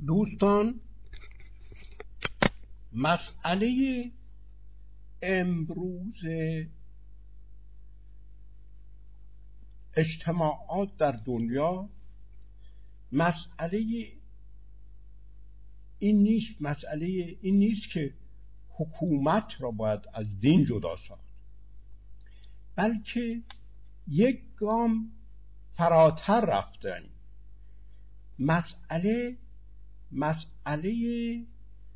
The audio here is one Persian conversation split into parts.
دوستان، مسئله امروز اجتماعات در دنیا مسئله این نیست که حکومت را باید از دین جدا ساخت، بلکه یک گام فراتر رفتن. مسئله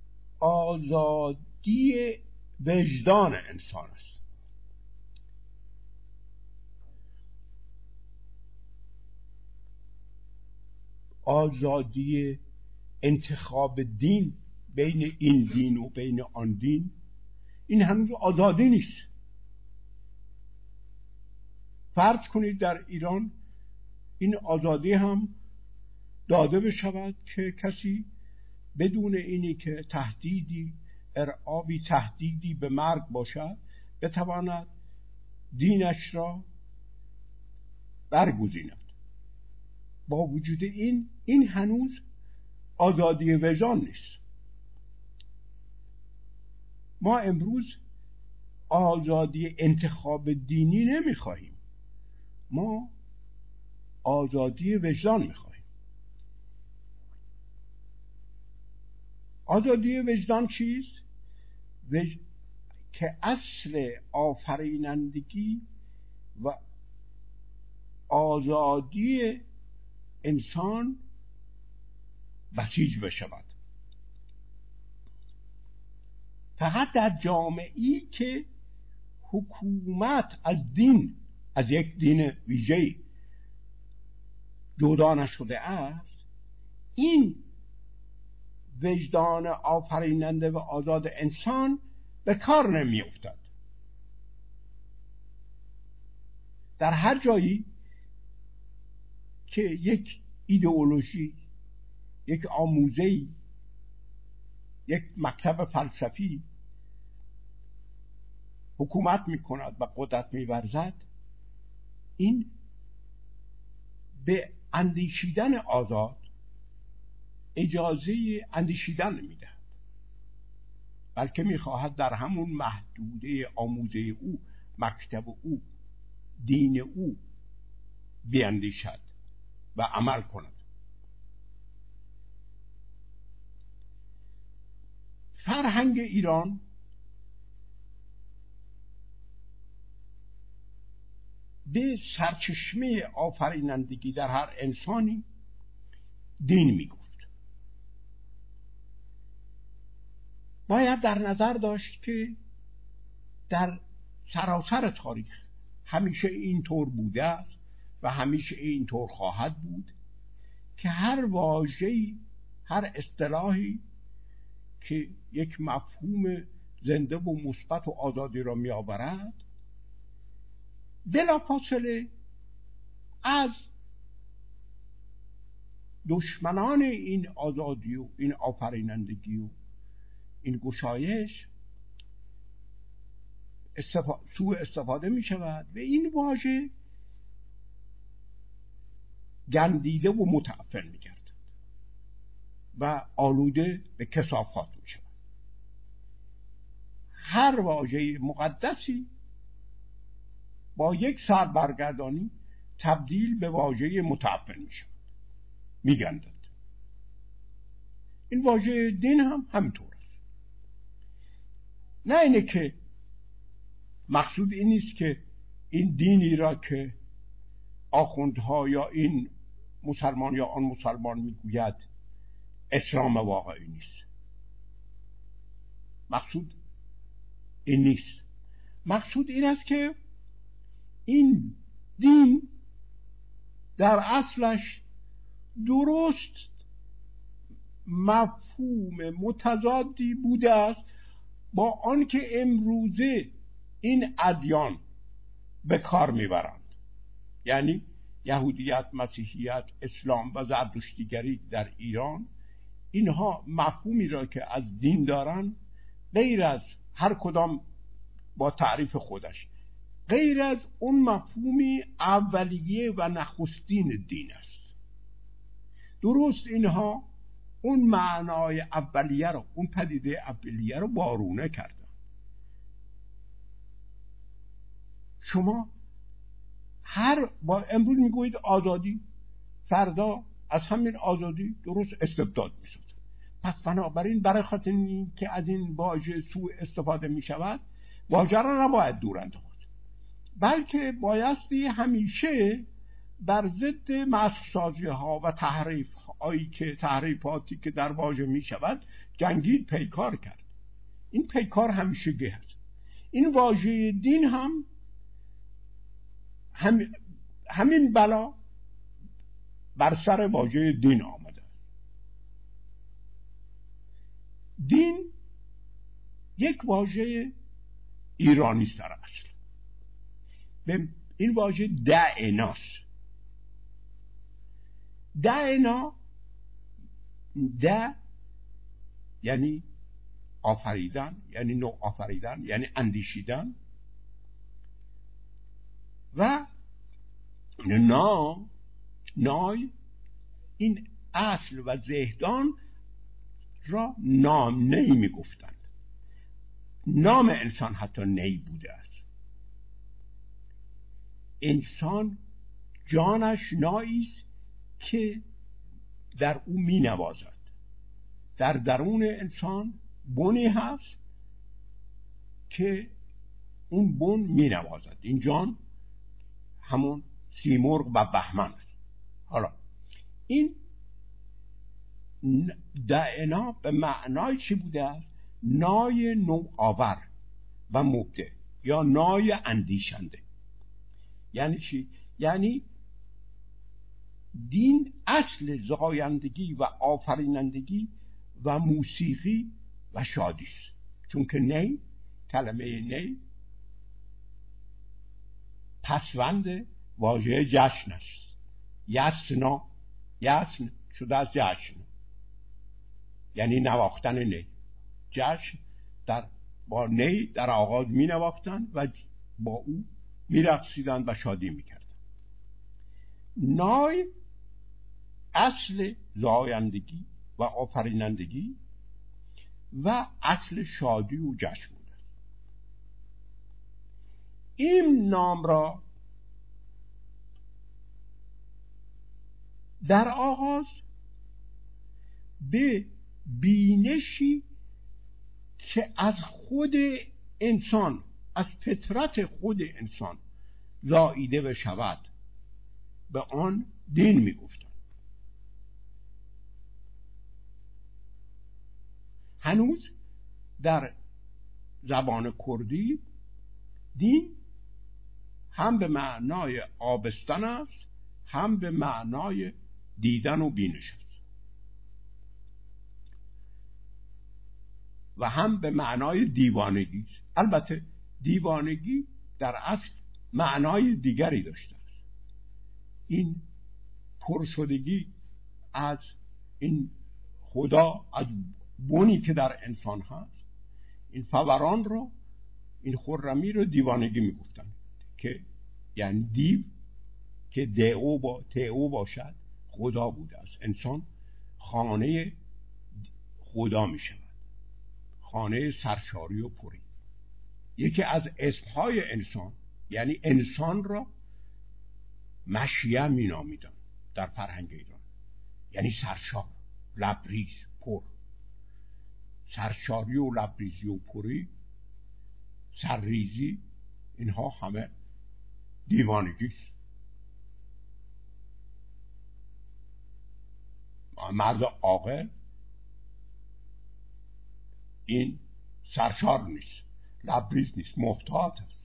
آزادی وجدان انسان است. آزادی انتخاب دین بین این دین و بین آن دین، این هنوز آزادی نیست. فرض کنید در ایران این آزادی هم داده بشود که کسی بدون اینی که تهدیدی به مرگ باشد بتواند دینش را برگزیند. با وجود این هنوز آزادی وجدان نیست. ما امروز آزادی انتخاب دینی نمیخواهیم، ما آزادی وجدان میخواهیم. آزادی وجدان چیست؟ که اصل آفرینندگی و آزادی انسان بسیج بشود. فقط در جامعه‌ای که حکومت از یک دین ویژه‌ای جدا نشده است، این وجدان آفریننده و آزاد انسان به کار نمی افتد. در هر جایی که یک ایدئولوژی، یک آموزه‌ای، یک مکتب فلسفی حکومت می کند و قدرت می ورزد، این به اندیشیدن آزاد اجازه اندیشیدن نمیدهد، بلکه میخواهد در همون محدوده آموزه او، مکتب او، دین او بیاندیشد و عمل کند. فرهنگ ایران به سرچشمه آفرینندگی در هر انسانی دین میگفت. باید در نظر داشت که در سراسر تاریخ همیشه اینطور بوده است و همیشه اینطور خواهد بود که هر واژه‌ای، هر اصطلاحی که یک مفهوم زنده و مثبت و آزادی را می‌آورد، بلافاصله از دشمنان این آزادی و این آفرینندگی و این گشایش سوء استفاده می شود و این واژه گندیده و متعفن می گردد و آلوده به کثافات می شود. هر واژه مقدسی با یک سربرگردانی تبدیل به واژه متعفن می شود، می گندد. این واژه دین هم همینطور است. نه اینه که مقصود این نیست که این دینی را که آخوندها یا این مسلمان یا آن مسلمان میگوید اسلام واقعی نیست. مقصود این نیست. مقصود این است که این دین در اصلش درست مفهوم متضادی بوده است با آن که امروزه این ادیان به کار میبرند. یعنی یهودیت، مسیحیت، اسلام و زرتشتیگری در ایران، اینها مفهومی را که از دین دارند، غیر از هر کدام با تعریف خودش، غیر از اون مفهومی اولیه و نخستین دین است. درست اینها اون معنای اولیه رو، اون پدیده اولیه رو وارونه کردن. شما امروز میگویید آزادی، فردا از همین آزادی درست استبداد میشد. پس بنابراین برای خاطر این که از این واژه سوء استفاده میشود، واژه را نباید دور انداخت، بلکه بایستی همیشه بر ضد مسخ‌سازی ها و تحریفاتی که در واژه می شود جنگید، پیکار کرد. این پیکار همیشگی هست. این واژه دین همین بلا بر سر واژه دین آمده. دین یک واژه ایرانی است در اصل. این واژه دعناست. دعنا یعنی آفریدن، یعنی نوع آفریدن، یعنی اندیشیدن، و نای این اصل و زهدان را نام نی می گفتند. نام انسان حتی نی بوده است. انسان جانش نایی است که در او می نوازد. در درون انسان بنی هست که اون بن می نوازد. این جان همون سیمرغ و بهمن است. حالا این دعنا به معنای چی بوده است؟ نای نوآور و مبدع یا نای اندیشنده. یعنی چی؟ یعنی دین اصل زایندگی و آفرینندگی و موسیقی و شادی است. چون که نی، کلمه نی پسوند واژه جشن است. یسن شده از جشن، یعنی نواختن نی. جشن با نی در آغاز می نواختن و با او می رقصیدن و شادی می کردن. نای اصل زایندگی و آفرینندگی و اصل شادی و جشن بوده. این نام را در آغاز به بینشی که از خود انسان، از فطرت خود انسان زاییده بشود، به آن دین می گفتن. هنوز در زبان کردی دین هم به معنای آبستن است، هم به معنای دیدن و بینش است، و هم به معنای دیوانگی است. البته دیوانگی در اصل معنای دیگری داشته است. این پرشدگی از این خدا، از بنی که در انسان هست، این فوران رو، این خرمی رو دیوانگی میگفتن، که یعنی دیو که تئو باشد خدا بوده است. انسان خانه خدا می شود، خانه سرشاری و پری. یکی از اسمهای انسان، یعنی انسان را مشیه می نامیدن در فرهنگ ایران، یعنی سرشار، لبریز، پر. سرشاری و لبریزی و پری، سرریزی، اینها همه دیوانگی است. مرد عاقل این سرشار نیست، لبریز نیست، محتاط است،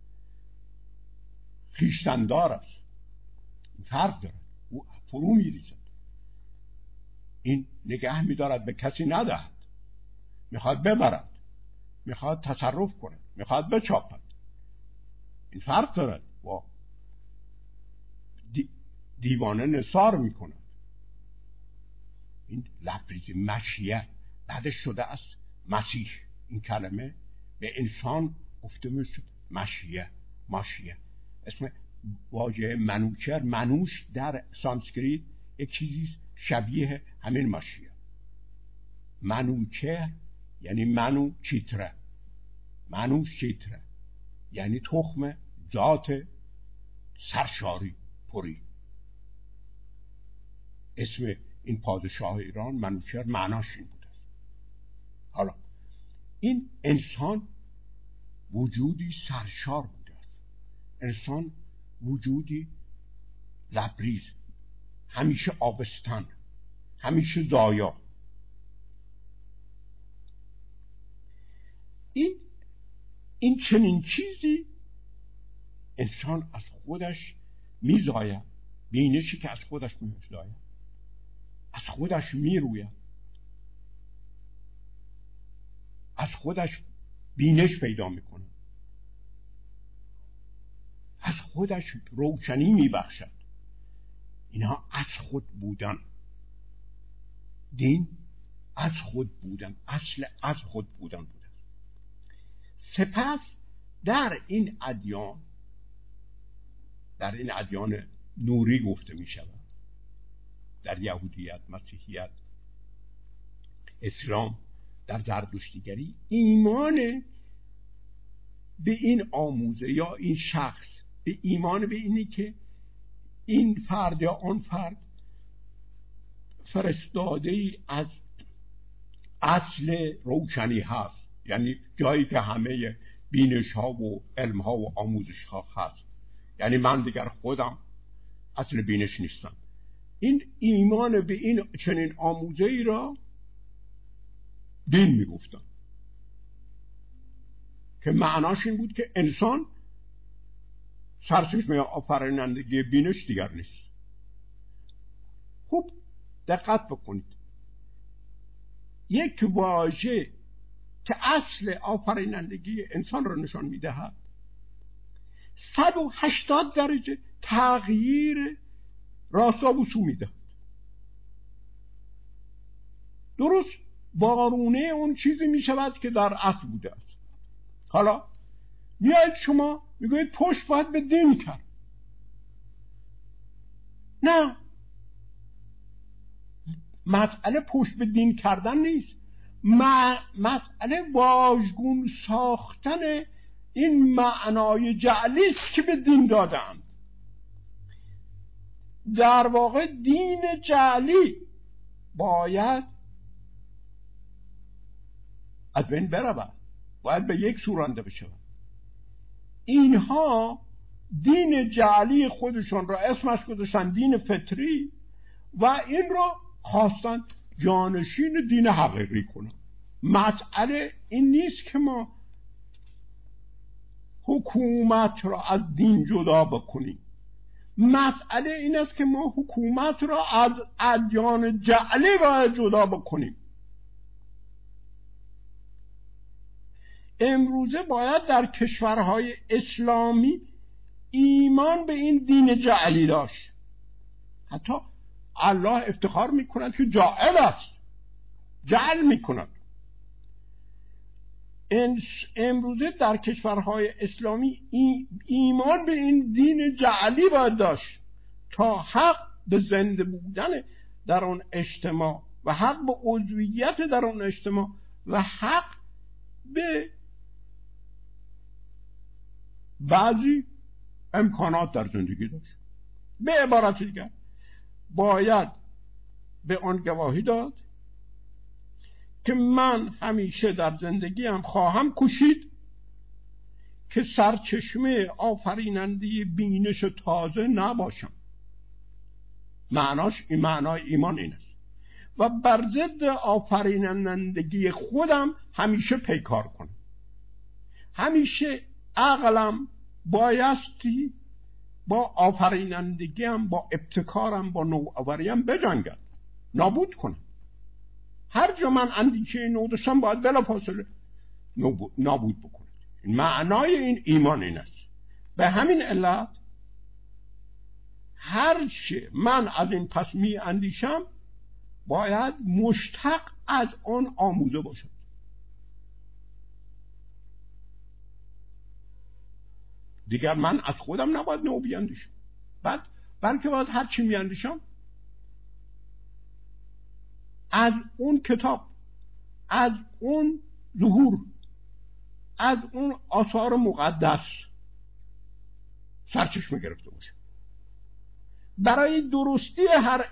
خویشتن‌دار است. فرق دارد. او فرو می‌ریزد، این نگه می‌دارد، به کسی ندهد، میخواد ببرد، میخواد تصرف کنه، میخواد بچاپد. این فرق دارد. با دیوانه نثار میکند. این لبریزی، مشیه بعدش شده است مسیح. این کلمه به انسان گفته میشد مشیه. اسم واژه منوچهر، منوش در سانسکریت یک چیزی شبیه همین مشیه. منوچهر یعنی منو چیتره، منوش چیتره یعنی تخم ذات سرشاری پری. اسم این پادشاه ایران منوچهر معناش این بوده. حالا این انسان وجودی سرشار بوده است، انسان وجودی لبریز، همیشه آبستن، همیشه زایا. این چنین چیزی انسان از خودش میزاید، بینشی که از خودش میزاید، از خودش میروید، از خودش بینش پیدا میکنه، از خودش روشنی میبخشد. اینها از خود بودن، دین از خود بودن، اصل از خود بودن بوده. سپس در این ادیان نوری گفته می شود، در یهودیت، مسیحیت، اسلام، در زرتشتیگری، ایمان به این آموزه یا این شخص به ایمان به اینی که این فرد یا آن فرد فرستاده ای از اصل روشنی هست، یعنی جایی که همه بینش ها و علم ها و آموزش ها هست، یعنی من دیگر خودم اصل بینش نیستم. این ایمان به این چنین آموزه ای را دین میگفتن که معناش این بود که انسان سرچشمه آفرینندگی بینش دیگر نیست. خوب دقت بکنید، یک واژه که اصل آفرینندگی انسان را نشان میدهد 180 درجه تغییر راستا و سو میدهد. درست وارونه اون چیزی میشود که در اصل بوده است. حالا میاید شما میگوید پشت باید به دین کرد. نه، مسئله پشت به دین کردن نیست، مسئله واژگون ساختن این معنای جعلی است که به دین دادند. در واقع دین جعلی باید از بین برود، باید به یک سورانده بشود. اینها دین جعلی خودشون را اسمش گذاشتن دین فطری و این را خواستن جانشین دین حقیقی کنن. مسئله این نیست که ما حکومت را از دین جدا بکنیم، مسئله این است که ما حکومت را از ادیان جعلی باید جدا بکنیم. امروزه باید در کشورهای اسلامی ایمان به این دین جعلی داشت. حتی الله افتخار میکند که جاعل است، جعل میکند. امروزه در کشورهای اسلامی ایمان به این دین جعلی باید داشت تا حق به زنده بودن در آن اجتماع و حق به عضویت در آن اجتماع و حق به بعضی امکانات در زندگی داشت. به عبارت دیگر باید به آن گواهی داد که من همیشه در زندگیم خواهم کوشید که سرچشمه آفریننده بینش تازه نباشم. معنای ایمان این است و بر ضد آفرینندگی خودم همیشه پیکار کنم. همیشه عقلم بایستی با آفرینندگیم، با ابتکارم، با نوآوریم بجنگد، نابود کنم. هر جا من اندیشه نو داشتم باید بلافاصله نابود بکنم. معنای این ایمان این است. به همین علت هر چه من از این پس می اندیشم باید مشتق از آن آموزه باشم. دیگر من از خودم نباید نو بیاندیشم، بلکه باید هر چی می اندیشم از اون کتاب از اون ظهور، از اون آثار مقدس سرچشمه گرفته باشه. برای درستی هر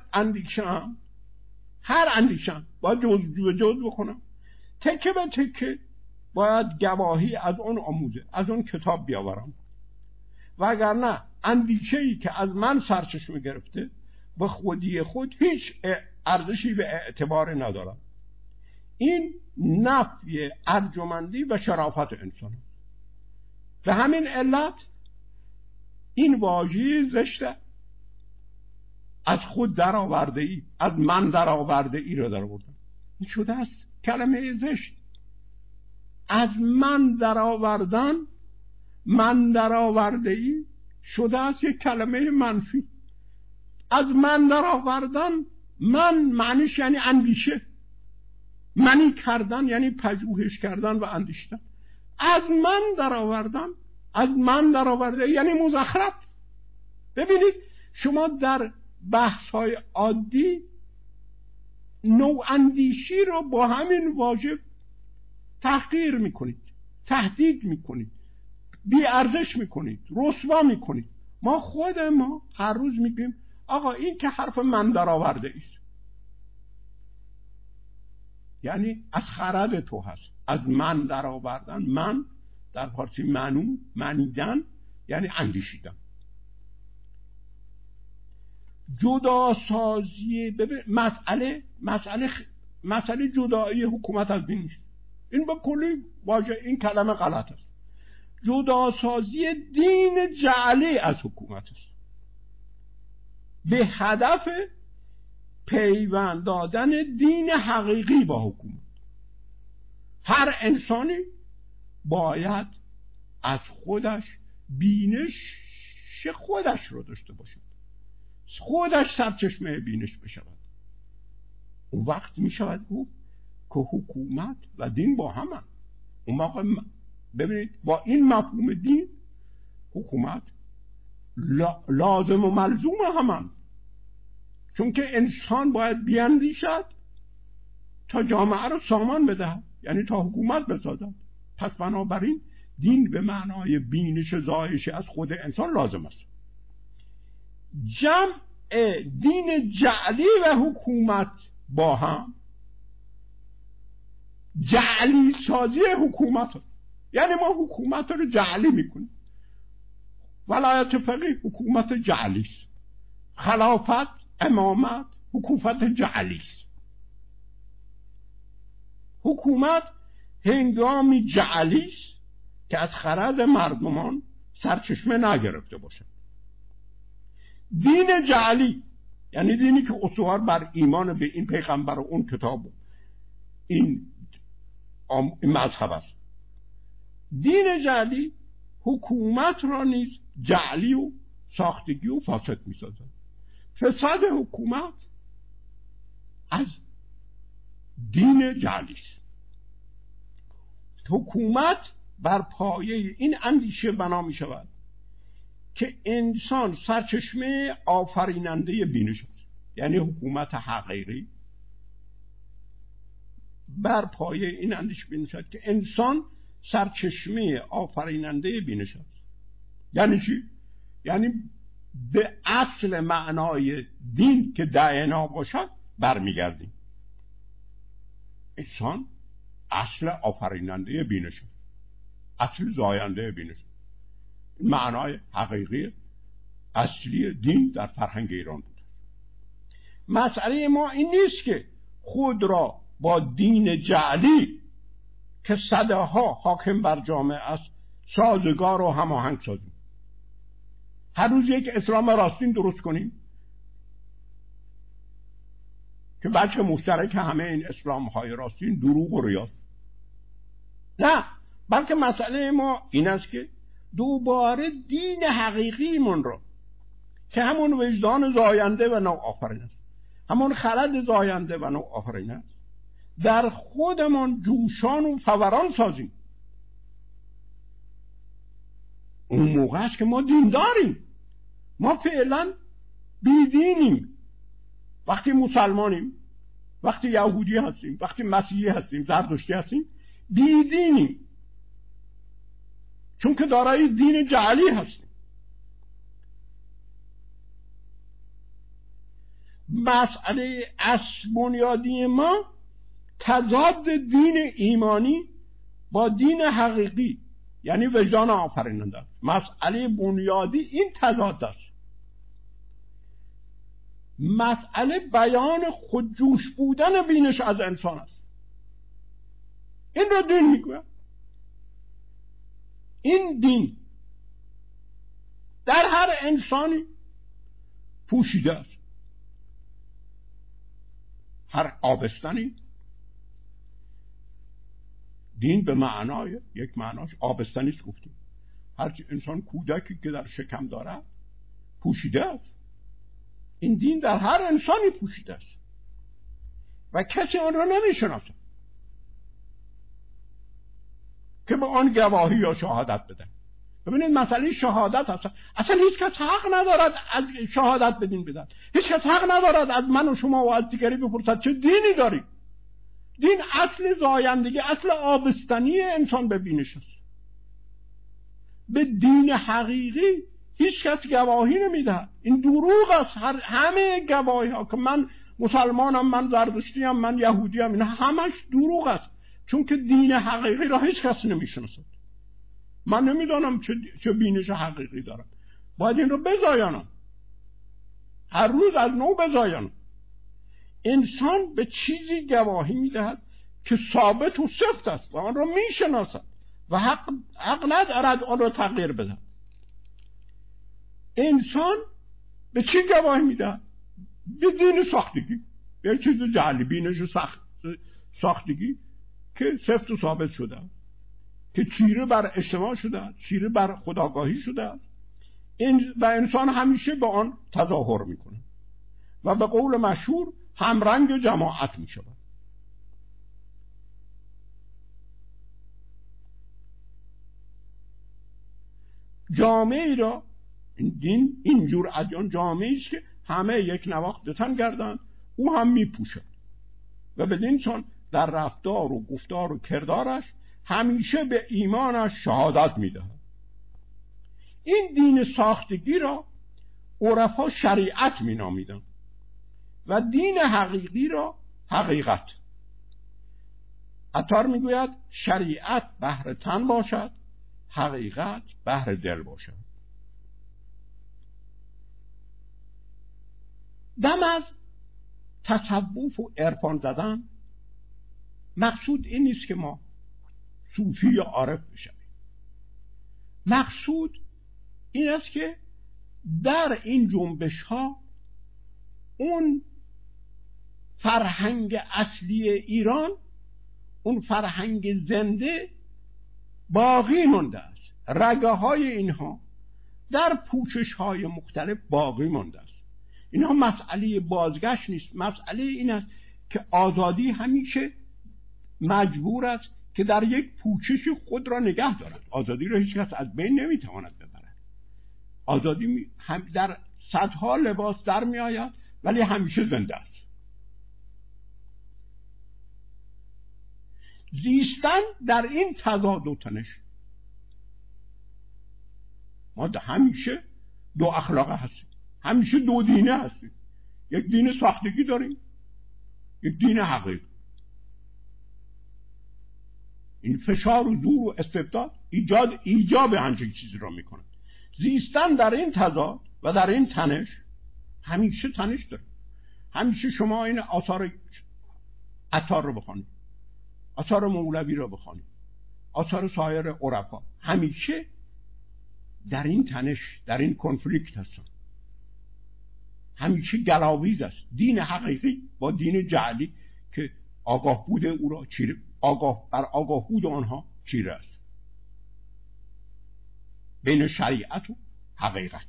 اندیشم باید جز بکنم، تکه به تکه باید گواهی از اون آموزه، از اون کتاب بیاورم، وگرنه اندیشه‌ای که از من سرچشمه گرفته به خودی خود هیچ ارزشی به اعتبار ندارد. این نفی ارجمندی و شرافت انسان. به همین علت این واژه زشته از خود در آورده ای، از من در آورده ای رو در آوردن. این شده است کلمه زشت. از من در آوردن، من در آورده ای شده است یک کلمه منفی. از من در آوردن، من معنیش یعنی اندیشه، منی کردن یعنی پژوهش کردن و اندیشتن. از من در آوردن، از من در آورده یعنی مزخرف. ببینید شما در بحث‌های عادی نوع اندیشی رو با همین واژه تحقیر میکنید، تهدید میکنید، بی ارزش میکنید، رسوا میکنید. ما هر روز میگیم آقا این که حرف من در آورده است، یعنی از خرد تو هست. از من در آوردن، من در فارسی منیدن یعنی اندیشیدن. جداسازی، ببین مسئله جدایی حکومت از دین نیست. این به کلی واژه، این کلمه غلط است. جداسازی دین جعلی از حکومت است به هدف پیوند دادن دین حقیقی با حکومت. هر انسانی باید از خودش بینش خودش رو داشته باشه، خودش سرچشمه بینش بشود. اون وقت می شود که حکومت و دین با هم هم. اون موقع ببینید با این مفهوم دین حکومت لازم و ملزوم هم، چون که انسان باید بیاندیشد تا جامعه رو سامان بدهد، یعنی تا حکومت بسازد. پس بنابراین دین به معنای بینش زایش از خود انسان لازم است. جمع دین جعلی و حکومت با هم جعلی سازی حکومت است. یعنی ما حکومت رو جعلی میکنیم. ولایت فقیه حکومت جعلی است، خلافت، امامت حکومت جعلی است. حکومت هنگامی جعلی است که از خرد مردمان سرچشمه نگرفته باشد. دین جعلی یعنی دینی که استوار بر ایمان به این پیغمبر و اون کتاب و این مذهب است. دین جعلی حکومت را نیز جعلی و ساختگی و فاسد می سازد. فساد حکومت از دین جعلی است. حکومت بر پایه این اندیشه بنا می شود که انسان سرچشمه آفریننده بینش است. یعنی حکومت حقیقی بر پایه این اندیشه بنا شود که انسان سرچشمه آفریننده بینش است. یعنی چی؟ یعنی به اصل معنای دین که دعنا باشد برمیگردیم. انسان اصل آفریننده بینش است، اصل زاینده بینش است. معنای حقیقی اصلی دین در فرهنگ ایران بود. مسئله ما این نیست که خود را با دین جعلی که صدها حاکم بر جامعه است سازگار و هماهنگ سازیم. هر روز یک اسلام راستین درست کنیم که بچه مشترک همه این اسلام های راستین دروغ و ریاست. نه، بلکه مسئله ما این است که دوباره دین حقیقی من را که همون وجدان زاینده و نوآفرین است، همون خرد زاینده و نوآفرین است، در خودمان جوشان و فوران سازیم. اون موقع است که ما دین داریم. ما فعلا بیدینیم. وقتی مسلمانیم وقتی یهودی هستیم، وقتی مسیحی هستیم، زرتشتی هستیم، بیدینیم، چون که دارای دین جعلی هستیم. مسئله اصل بنیادی ما تضاد دین ایمانی با دین حقیقی، یعنی وجدان آفریننده است. مسئله بنیادی این تضاد است. مسئله بیان خودجوش بودن بینش از انسان است. این رو دین میگوید. این دین در هر انسانی پوشیده است. هر آبستنی، دین به معنای یک معناش آبستنی است گفتیم. هر انسان کودکی که در شکم داره پوشیده است. این دین در هر انسانی پوشیده است و کسی آن را نمیشناسه که به آن گواهی یا شهادت بده. ببینید مسئله شهادت هست. اصلا هیچ کس حق ندارد از شهادت بدین بدن. هیچ کس حق ندارد از من و شما و از دیگری بپرسد چه دینی داری. دین اصل زایندگی، اصل آبستنی انسان به بینش است. به دین حقیقی هیچ کس گواهی نمیده. این دروغ است. همه گواهی ها که من مسلمانم، من زرتشتیم، من یهودیم، این همش دروغ است، چون که دین حقیقی را هیچ کس نمیشناسد. من نمیدانم چه بینش حقیقی دارم. باید این رو بزایانم، هر روز از نو بزایانم. انسان به چیزی گواهی میدهد که ثابت و سفت است و آن را میشناسد و حق ندارد آن را تغییر بدهد. انسان به چی گواهی میدهد؟ به دین ساختگی، به چیز جعلی، بینش ساختگی که سفت و ثابت شده، که چیره بر اجتماع شده، چیره بر خودآگاهی شده و انسان همیشه با آن تظاهر میکنه و به قول مشهور همرنگ جماعت میشود. جامعه را دین اینجور ادیان جامعه است که همه یک نواخت تن گردند، او هم میپوشد و بدین سان در رفتار و گفتار و کردارش همیشه به ایمانش شهادت میدهد. این دین ساختگی را عرفا شریعت مینامیدند و دین حقیقی را حقیقت. عطار میگوید شریعت بهر تن باشد، حقیقت بهر دل باشد. دم از تصوف و عرفان زدن مقصود این نیست که ما صوفی یا عارف بشویم. مقصود این است که در این جنبش ها اون فرهنگ اصلی ایران، اون فرهنگ زنده باقی مانده است. رگه های اینها در پوشش های مختلف باقی مانده است. اینها مسئله بازگشت نیست. مسئله این است که آزادی همیشه مجبور است که در یک پوشش خود را نگه دارد. آزادی را هیچ کس از بین نمیتواند ببرد. آزادی هم در صدها لباس در می آید ولی همیشه زنده است. زیستن در این تضاد و تنش. ما همیشه دو اخلاقه هستیم، همیشه دو دینه هستیم. یک دین ساختگی داریم، یک دین حقیقی. این فشار و زور و استبداد ایجاب همچین چیزی را میکنه. زیستن در این تضاد و در این تنش، همیشه تنش داره. همیشه شما این آثار عطار رو بخونید، آثار مولوی رو بخونید، آثار سایر عرفا، همیشه در این تنش، در این کنفلیکت هستن. همیشه گلاویز است دین حقیقی با دین جعلی که آگاه بود او را چیره، آگاه بود آنها چیره است. بین شریعت و حقیقت.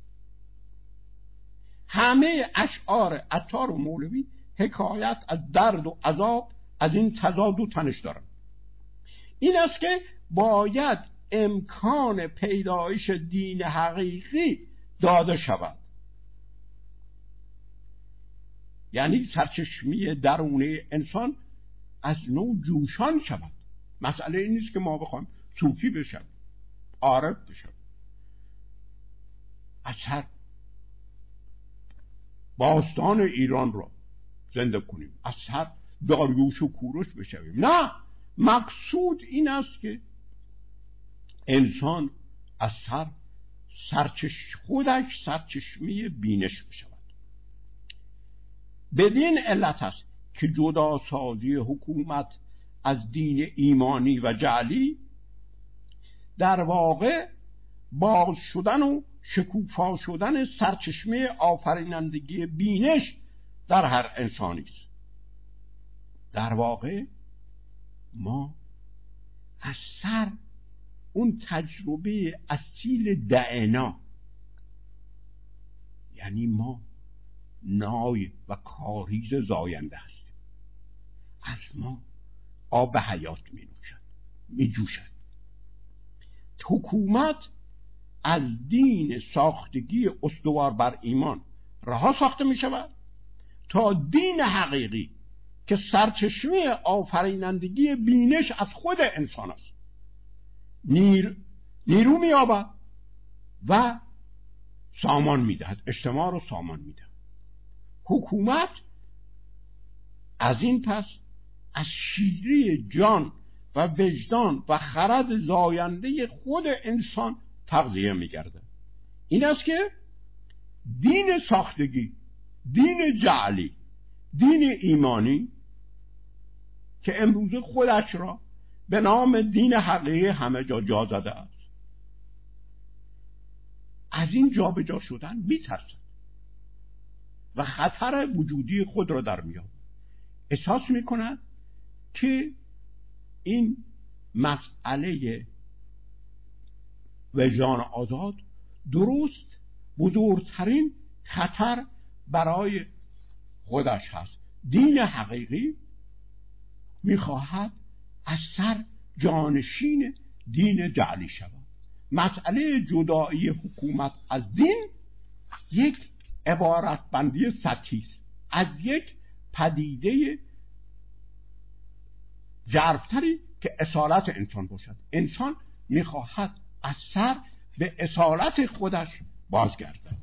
همه اشعار عطار و مولوی حکایت از درد و عذاب از این تضاد و تنش دارند. این است که باید امکان پیدایش دین حقیقی داده شود. یعنی سرچشمه درونه انسان از نوع جوشان شود. مسئله این نیست که ما بخوایم صوفی بشم، عارف بشم، اثر باستان ایران را زنده کنیم، اثر داریوش و کوروش بشویم. نه، مقصود این است که انسان از خودش سرچشمه بینش بشود. بدین علت است که جدا سازی حکومت از دین ایمانی و جعلی در واقع باز شدن و شکوفا شدن سرچشمه آفرینندگی بینش در هر انسانی است. در واقع ما از سر اون تجربه اصیل دعنا، یعنی ما نای و کاریز زاینده هستیم، از ما آب حیات می جوشد. حکومت از دین ساختگی استوار بر ایمان رها ساخته می شود تا دین حقیقی که سرچشمه آفرینندگی بینش از خود انسان است نیرو می یابد و سامان می دهد، اجتماع رو سامان می دهد. حکومت از این پس از شیره جان و وجدان و خرد زاینده خود انسان تغذیه می گردد. این است که دین ساختگی، دین جعلی، دین ایمانی که امروز خودش را به نام دین حقیقی همه جا زده است، از این جابجا شدن می‌ترسد و خطر وجودی خود را در می‌یابد. احساس می‌کند که این مسئله وجدان آزاد درست بزرگترین خطر برای خودش هست. دین حقیقی می‌خواهد از سر جانشین دین جعلی شود. مسئله جدایی حکومت از دین یک عبارت بندی سطحی است از یک پدیده ژرف‌تری که اصالت انسان باشد. انسان میخواهد از سر به اصالت خودش بازگردد.